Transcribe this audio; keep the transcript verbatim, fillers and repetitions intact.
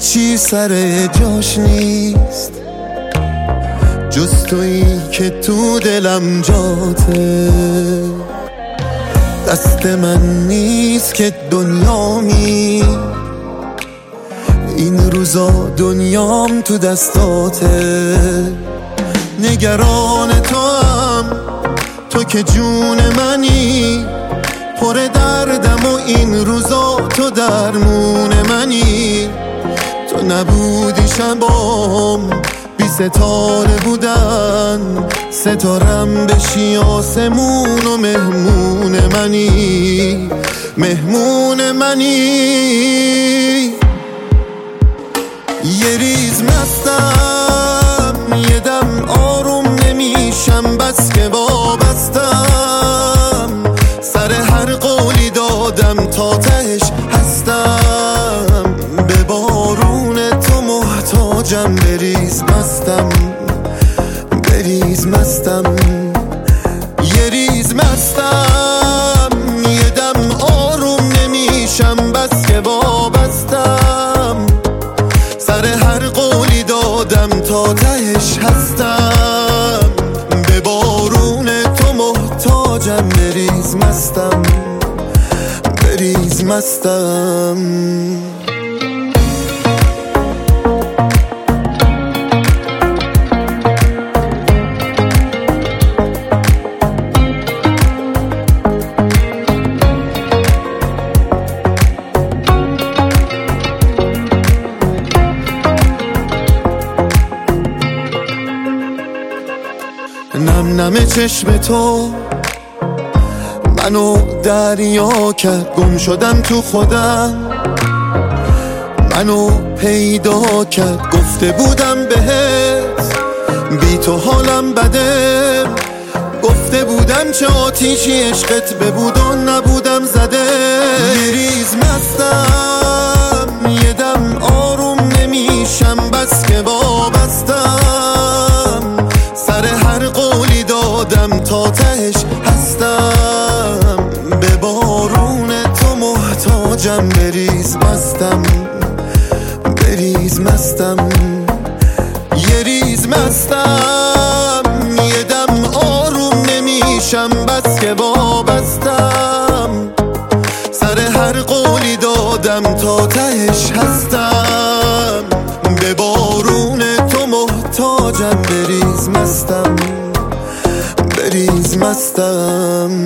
چی سر جاش نیست جز تویی که تو دلم جاته. دست من نیست که دنیامی، این روزا دنیام تو دستاته. نگران تو هم، تو که جون منی، پر دردم و این روزا تو درمون منی. تو نبودی شبام بی ستاره بودن، ستارم بشی آسمون و مهمون منی، مهمون منی. یه ریز مستم، یه دم آروم نمیشم، بس که وابستم. سر هر قولی دادم تا تهش هستم، به بارون تو محتاجم. بریز مستم، بریز مستم، یه ریز مستم. یه دم آروم نمیشم، بس که وابستم. سر هر قولی دادم تا تهش هستم، به بارون تو محتاجم. بریز مستم، بریز مستم. نم نم چشم تو منو دریا کرد، گم شدم تو خودم، منو پیدا کرد. گفته بودم بهت بی تو حالم بده، گفته بودم چه آتیشی عشقت ببود و نبودم زده. یه ریز مستم، یه دم آروم نمیشم، بس که وابستم. سر هر قولی دادم تا تهش هستم، به بارون تو محتاجم. بریز مستم، بریز مستم، یه ریز مستم. یه دم آروم نمیشم، بس که وابستم. سر هر قولی دادم تا تهش هستم، به بارون تو محتاجم. بریز مستم، بریز مستم.